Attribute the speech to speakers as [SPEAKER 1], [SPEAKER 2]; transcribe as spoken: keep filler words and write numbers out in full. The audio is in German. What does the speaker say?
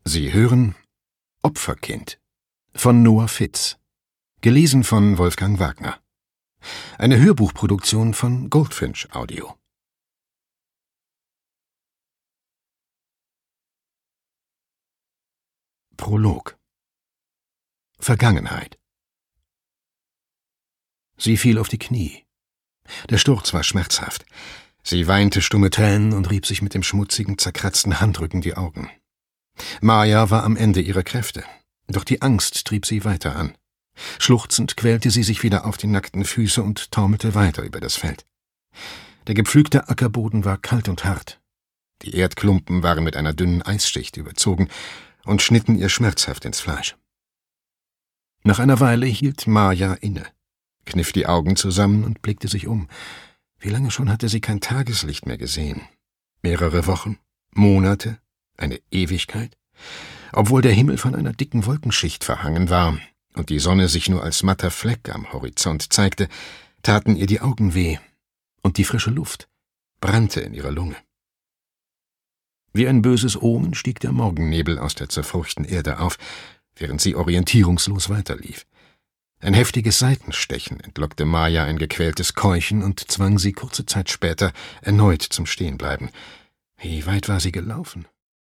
[SPEAKER 1] Sie hören Opferkind von Noah Fitz, gelesen von Wolfgang Wagner. Eine Hörbuchproduktion von Goldfinch Audio. Prolog. Vergangenheit. Sie fiel auf die Knie. Der Sturz war schmerzhaft. Sie weinte stumme Tränen und rieb sich mit dem schmutzigen, zerkratzten Handrücken die Augen. Maya war am Ende ihrer Kräfte, doch die Angst trieb sie weiter an. Schluchzend quälte sie sich wieder auf die nackten Füße und taumelte weiter über das Feld. Der gepflügte Ackerboden war kalt und hart. Die Erdklumpen waren mit einer dünnen Eisschicht überzogen und schnitten ihr schmerzhaft ins Fleisch. Nach einer Weile hielt Maya inne, kniff die Augen zusammen und blickte sich um. Wie lange schon hatte sie kein Tageslicht mehr gesehen? Mehrere Wochen? Monate? Eine Ewigkeit? Obwohl der Himmel von einer dicken Wolkenschicht verhangen war und die Sonne sich nur als matter Fleck am Horizont zeigte, taten ihr die Augen weh, und die frische Luft brannte in ihrer Lunge. Wie ein böses Omen stieg der Morgennebel aus der zerfurchten Erde auf, während sie orientierungslos weiterlief. Ein heftiges Seitenstechen entlockte Maya ein gequältes Keuchen und zwang sie kurze Zeit später erneut zum Stehenbleiben. Wie weit war sie gelaufen?